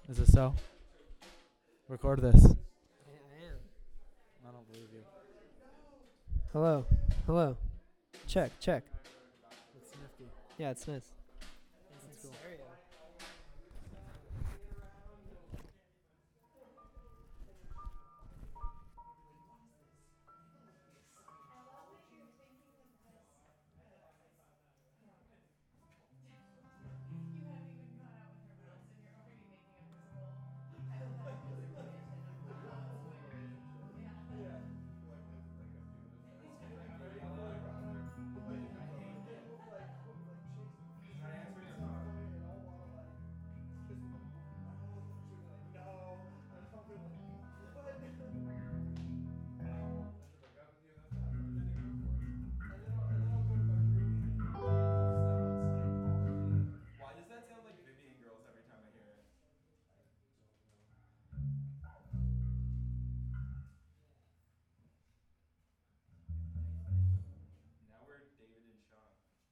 Is it so? Record this. I am. I don't believe you. Hello. Hello. Check. It's nifty. Yeah, it's nice. That's cool. Stereo. Why does that sound like Vivian Girls every time I hear it? Now we're David and Sean.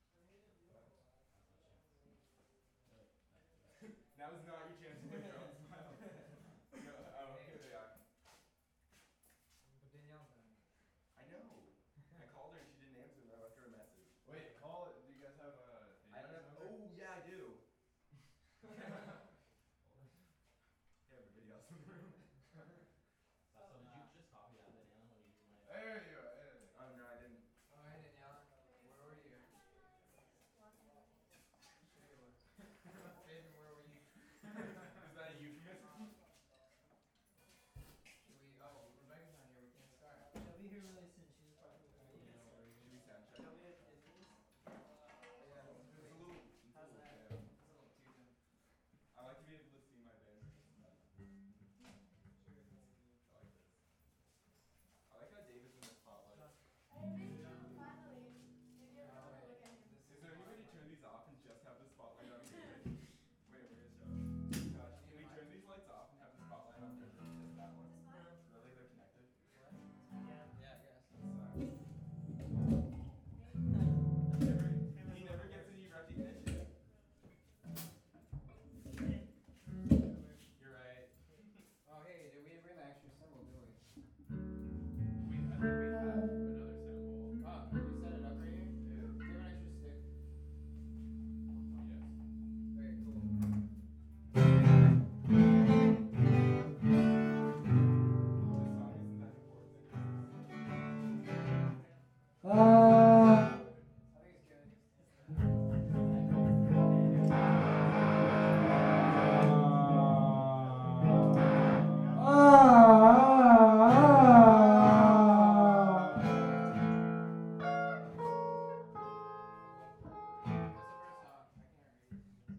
Now is not your chance to make your own smile. No, oh, here they are. But Danielle's dying. I know. I called her and she didn't answer and I left her a message. Wait, call it. Do you guys have I don't have. Oh yeah, I do. Yeah, everybody else in the room. Did you just copy that, Danielle, when you do my... There you go. Hey. Oh no, I didn't. Oh, hey Danielle. Where were you? Sure you were. Fabian, where were you? Is that a euphemism? Oh, Rebecca's not here. We can't start. She'll be here really soon. She's just walking with me. Should we sound check? Tell me if it is. Yeah, it's It's a really. little. How's that? Yeah. It's a little too dim. I like to be able to see my band. Sure, it's you. I like this. I like how David's in the spotlight. Is there any way to turn these off and just have the spotlight on David? Wait, where is Josh? Josh, can we turn these lights off and have the spotlight on just that one? Really? They're connected? Yeah, I guess. He never gets any recognition. You're right. Oh, hey, did we bring the extra symbol, do we? I think we have another sample. Oh, you set it up right here? Yeah. Do you have an extra stick? Yes. Okay, cool. This song isn't that important. I think it's good. That's the first song. I can't read.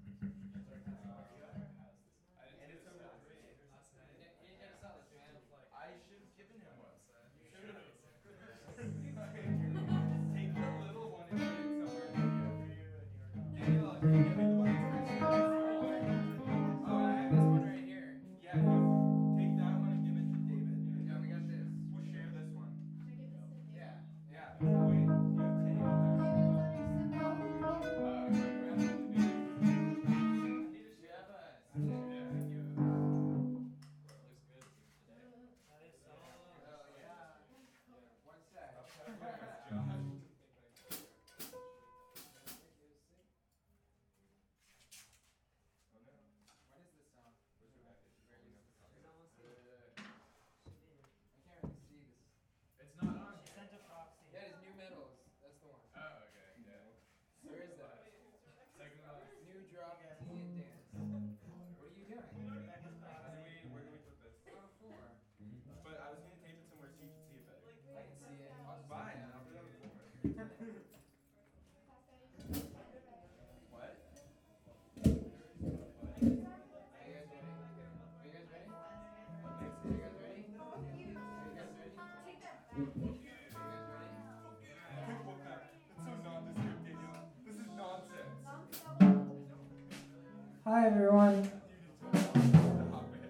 I didn't And get it's a number sound. 3. You didn't get a solid, man. I should have given him one. You should have. Take the little one and put it somewhere near you. Daniel, can you give me the one that's right here? Oh, I have this one right here. Yeah, take that one and give it to David. Yeah, we got this. We'll share this one. Yeah. Yeah. Wait, you have Tay on there. We have a Yeah. stick. Looks good today. Oh, yeah. One sec. Josh. Oh no. When is this song? Where's Rebecca? She's Where holding is up the this? song. I can't really see this. It's not on. Yeah, it's new metals. That's the one. Oh, okay. Yeah. Where is that? Second last. New drop T and dance. What are you doing? Where do we put this? On the floor. But I was gonna tape it somewhere so you can see it better. I can see it. I'll just Fine, sit down. I'll put it on the floor. What? Are you guys ready? Are you guys ready? Are you guys ready? What makes Are you guys ready? Are you guys ready? What the? That's so nondescript, Daniel. This is nonsense. Hi, everyone. Stop it.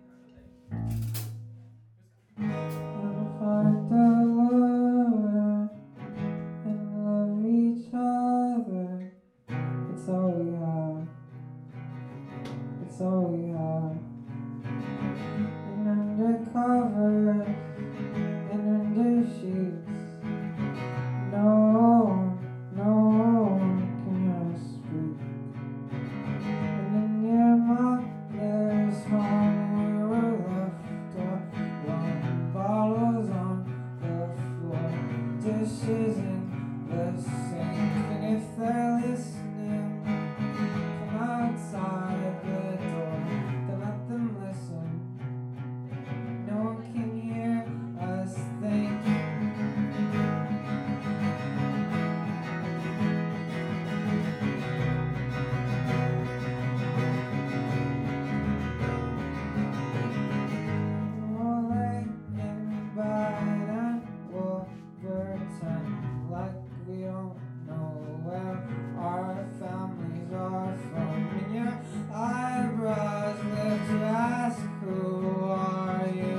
Find the love and love each other. It's all we have. It's all we have. and under covers and under sheets. No one can speak. And in your mother's home we were left alone. Bottles on the floor, dishes in the sink. And if they're listening from outside the door, then let them listen. No one can hear us think. We'll lay in bed and we'll pretend like we don't know where our families are from. And your eyebrows lift to ask, who are you?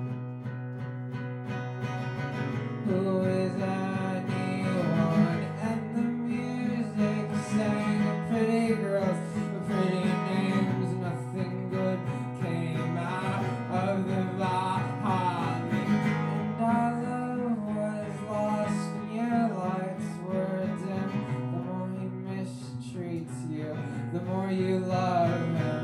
Who is anyone? And the music sang pretty girls with pretty names. Nothing good came out of the valley. And our love was lost and your lights were dim. The more he mistreats you, the more you love him.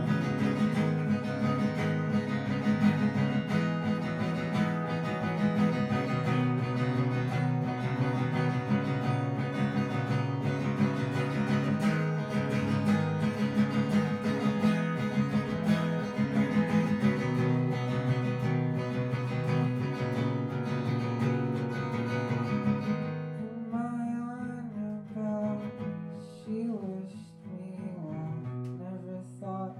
In my Annabelle, she wished me well. Never thought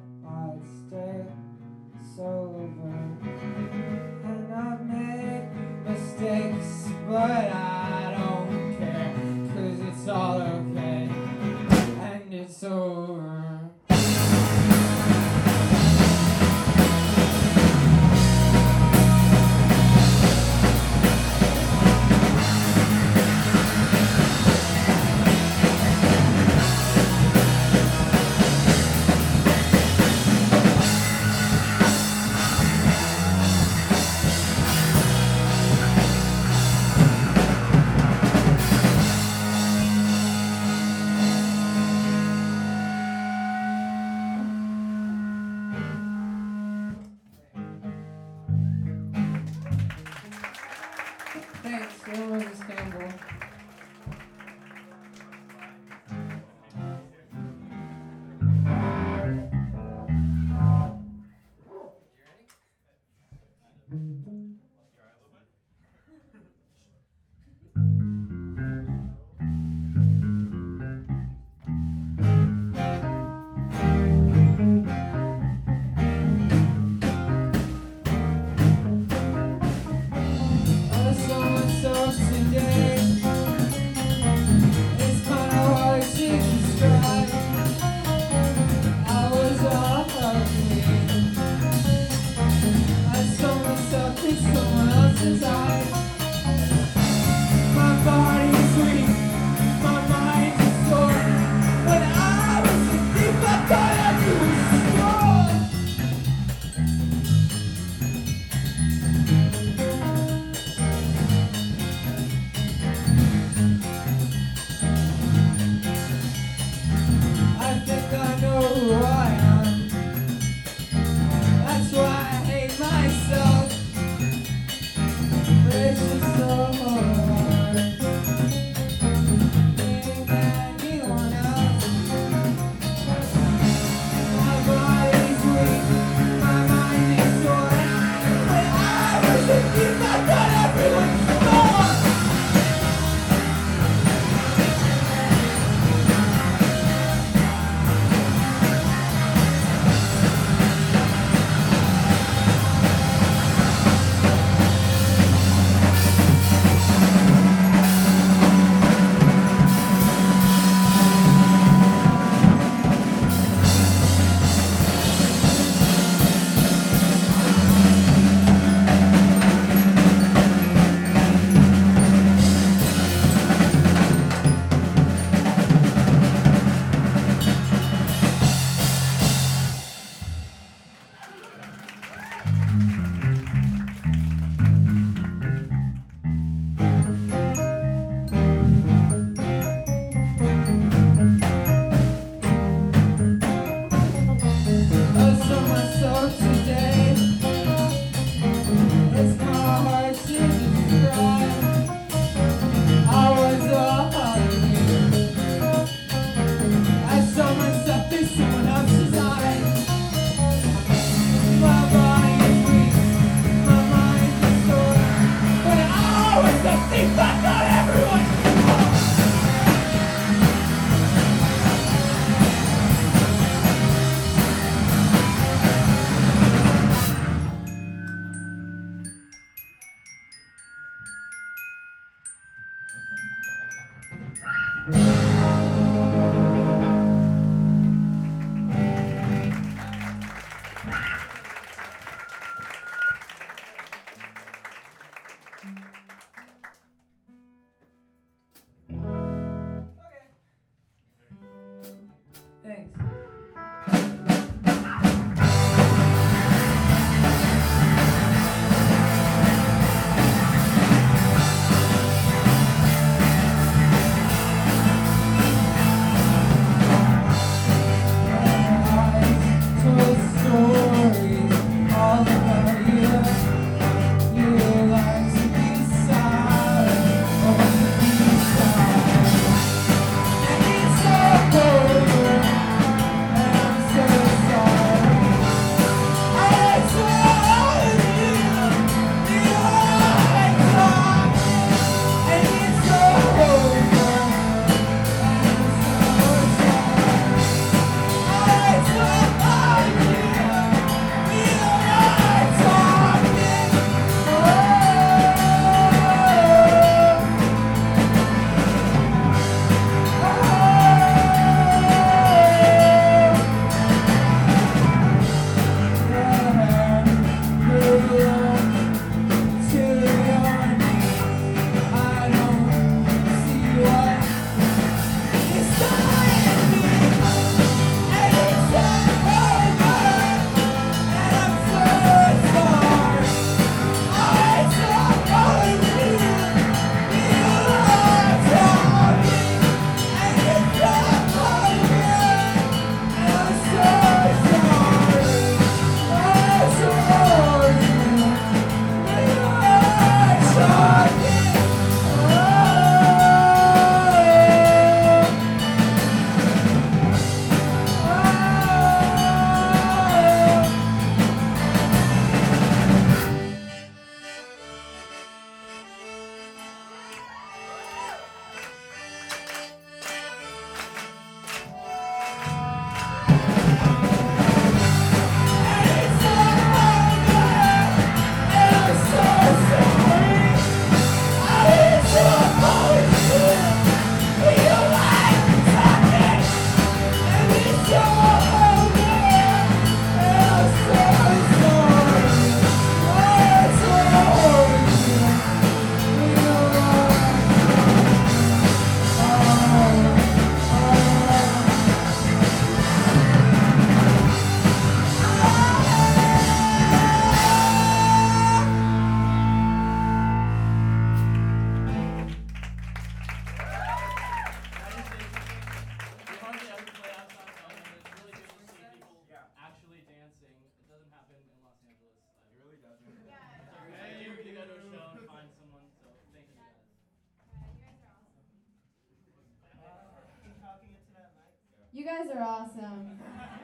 You guys are awesome.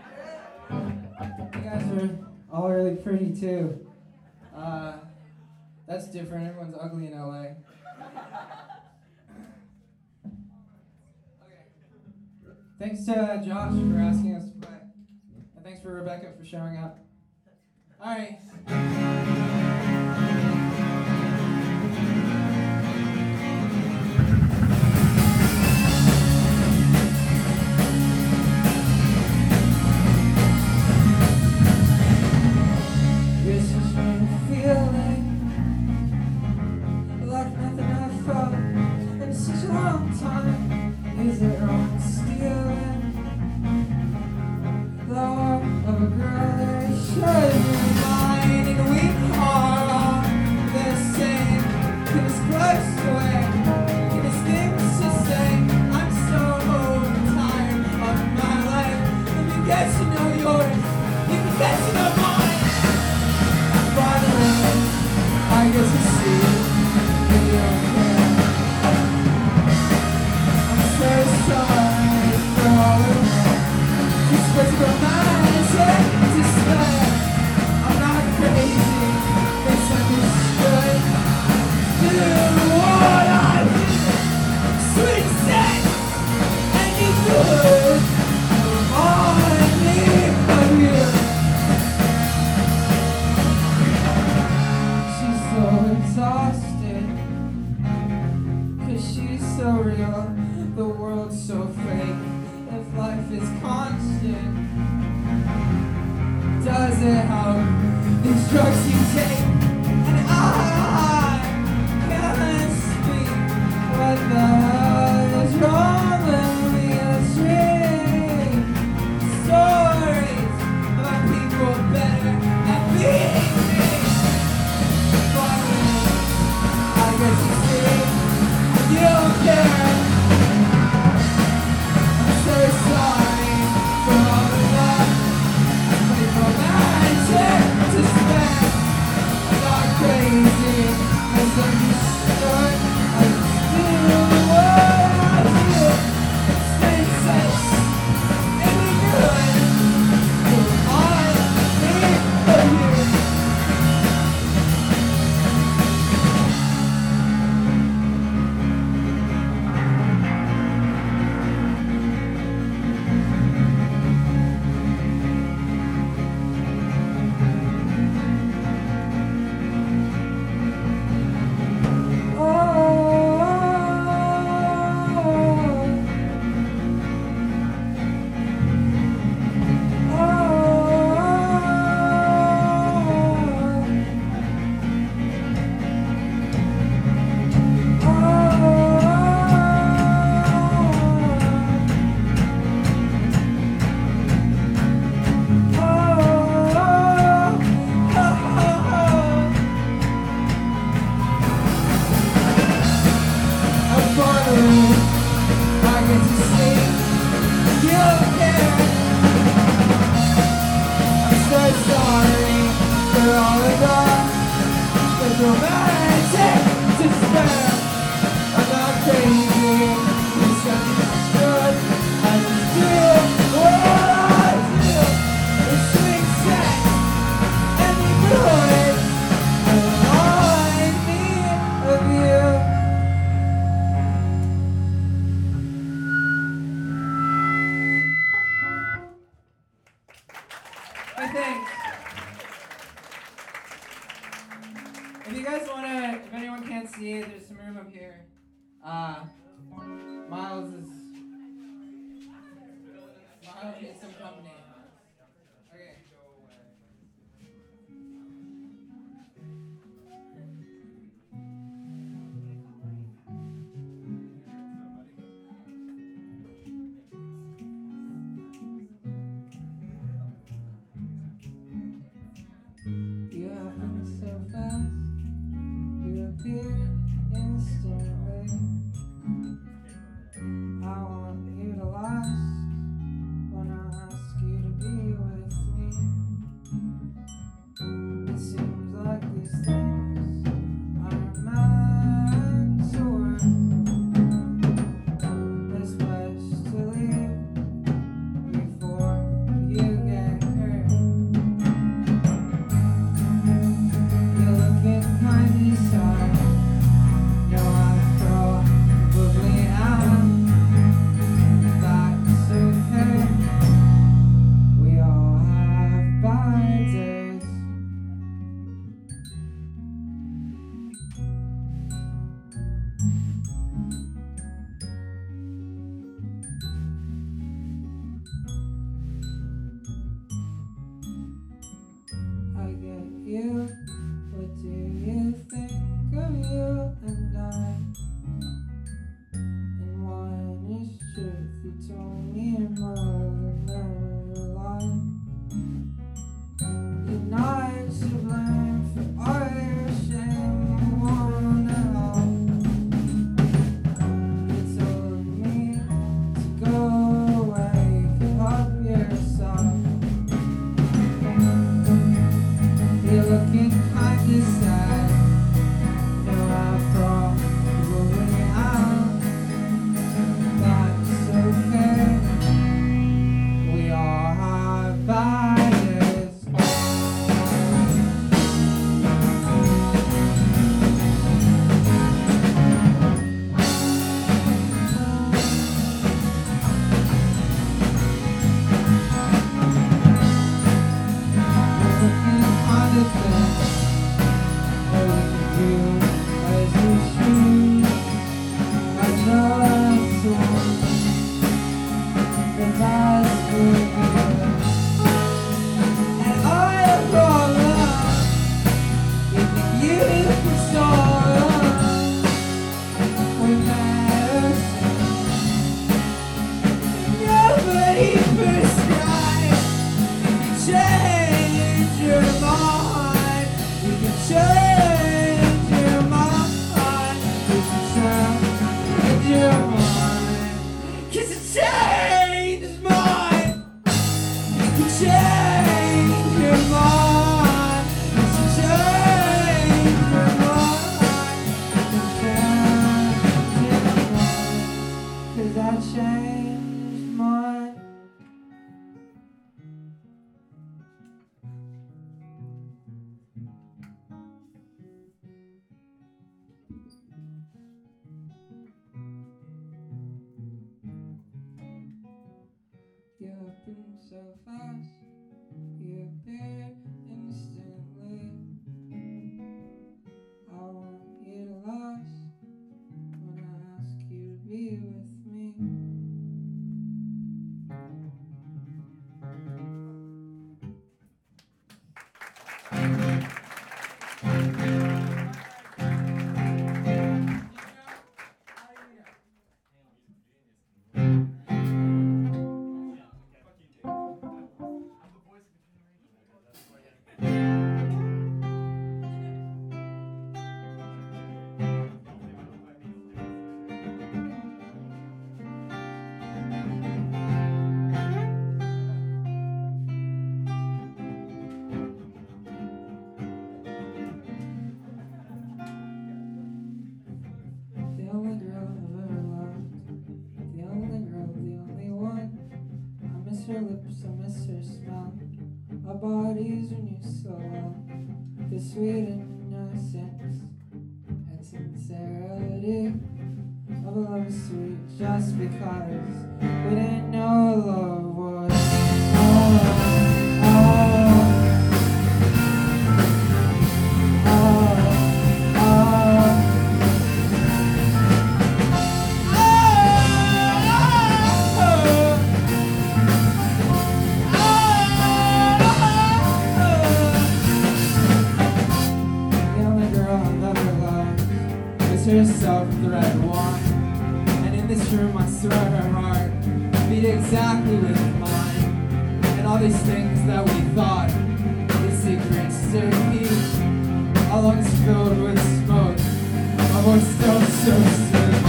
You guys are all really pretty too. That's different. Everyone's ugly in LA. Thanks to Josh for asking us to play. And thanks for Rebecca for showing up. Alright. It's just been feeling like nothing I've felt in such a long time. Is it wrong stealing the heart of a girl that should be mine? And we are all the same. There's close away, there's things to say. I'm so tired of my life. Let me get to know yours, you can get to know mine. Finally, I get to see that you don't care. I'm so sorry for all of this physical magic despair. I'm not crazy, misunderstood. Do what I do, sweet sex, and you good. All I need of you. She's so exhausted, 'cause she's so real, the world's so fake. If life is constant, does it help these drugs you take? And I can't speak. What the hell is wrong with me? Let's read stories about people better at being me. Finally, I get to see you don't care. I'm so sorry for all the love, playful magic to spare. I'm not crazy, misunderstood. I just do what I do. It's made sense, and we good. All I need of you. Hey, thanks. If you guys wanna, if anyone can't see it, there's some room up here. Miles needs some company. Okay. You happen so fast, you appear instantly. I want you to last when I ask you change your mind. Just change your mind. Just change your mind. 'Cause I changed mine. You happened so fast, you appeared instantly. I want you to last when I ask you to be with me. The only girl I've ever loved, the only girl, the only one. I miss her lips, I miss her smell. Our bodies renew so well. The sweet innocence and sincerity of a love is sweet just because we didn't know love was. Oh, oh, oh, oh. Herself the red one, and in this room I swear her heart beat exactly with mine, and all these things that we thought is secrets to keep, our lungs filled with smoke, our voice still so sick.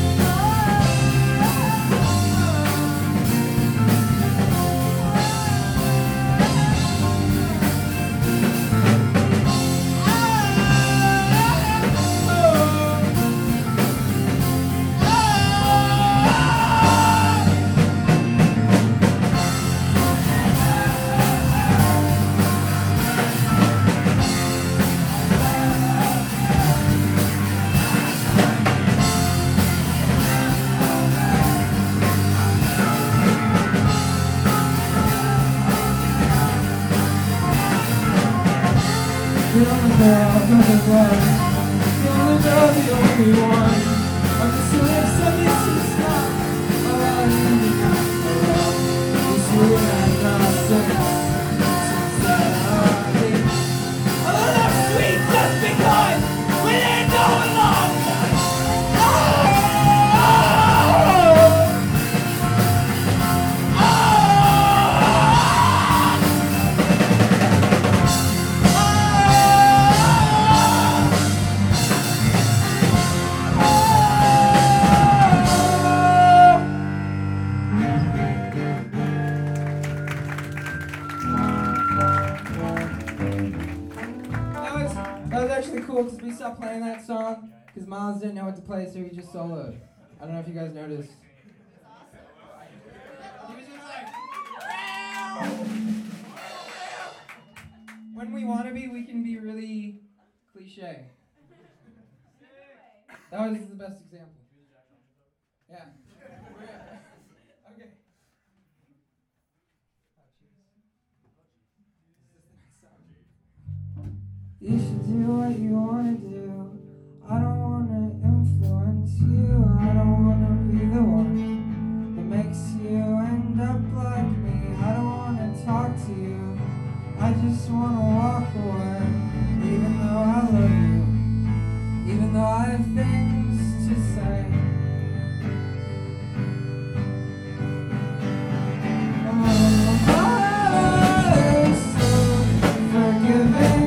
The only girl I've ever loved, the only girl, the only one. I miss your lips, I miss your smile. Oh, I need you now for all. This room has no sense, sincerity. Oh, love sweet just because we didn't know love was. Oh, oh, oh, oh. That was actually cool because we stopped playing that song because Miles didn't know what to play, so he just soloed. I don't know if you guys noticed. He was just like, when we want to be, we can be really cliche. That was the best example. Yeah. Okay. You should do what you wanna do. I don't wanna influence you. I don't wanna be the one that makes you end up like me. I don't wanna talk to you. I just wanna walk away. Even though I love you, even though I have things to say. Oh, I'm so forgiving.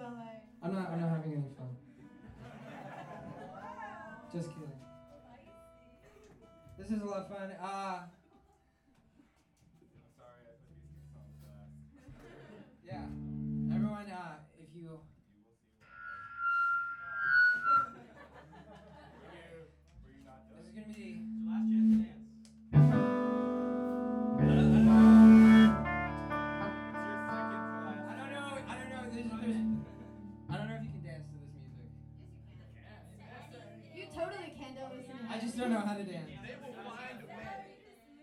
I'm not having any fun. Just kidding. This is a lot of fun. I'm sorry I put these games on the last. Yeah. Everyone, if you You will see why. Were you not done? this is gonna be It's your last chance to dance. It's your second to last. I don't know. There's I don't know if you can dance to this music. You totally can, don't listen to I just don't know how to dance. They will find a way.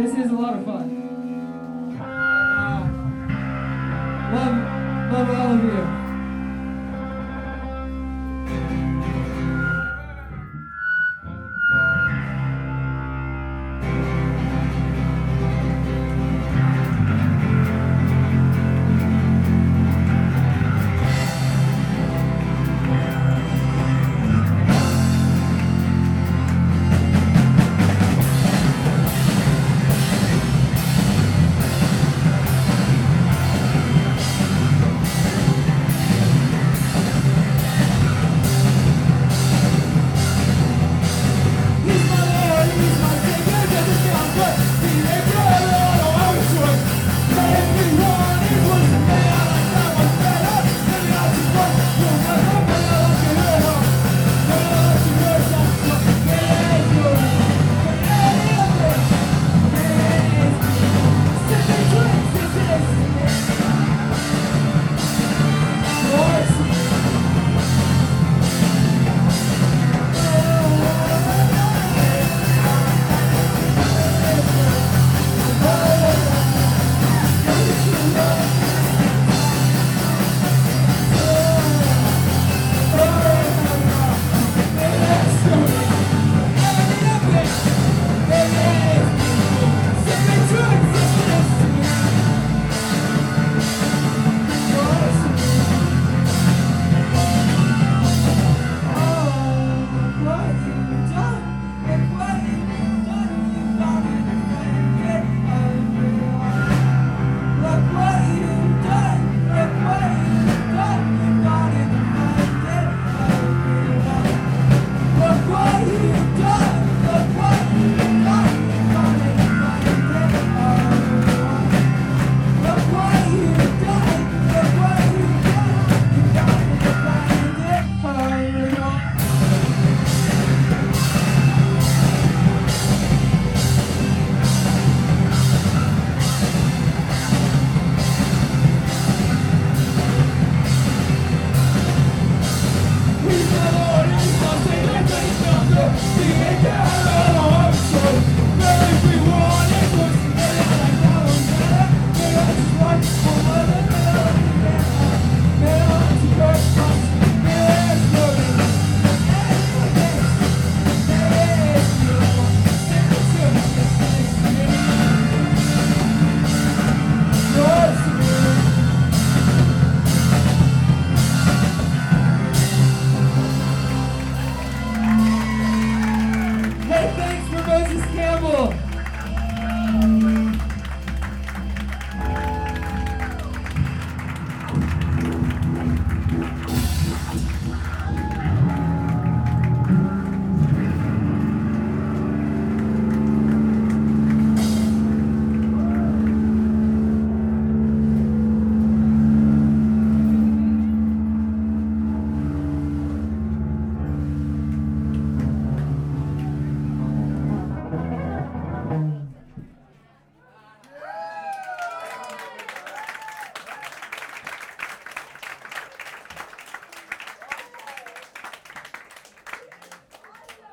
This is a lot of fun. Love all of you.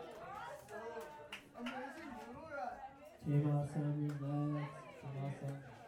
Team awesome, you're next. Team awesome.